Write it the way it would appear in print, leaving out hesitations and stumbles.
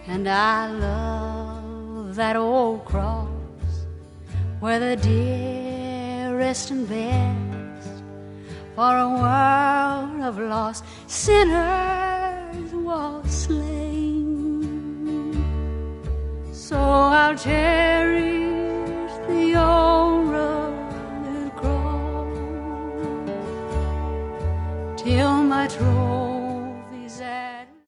And I love that old cross where the dearest and best for a world of lost sinners was slain. So I'll cherish the old rugged cross till my true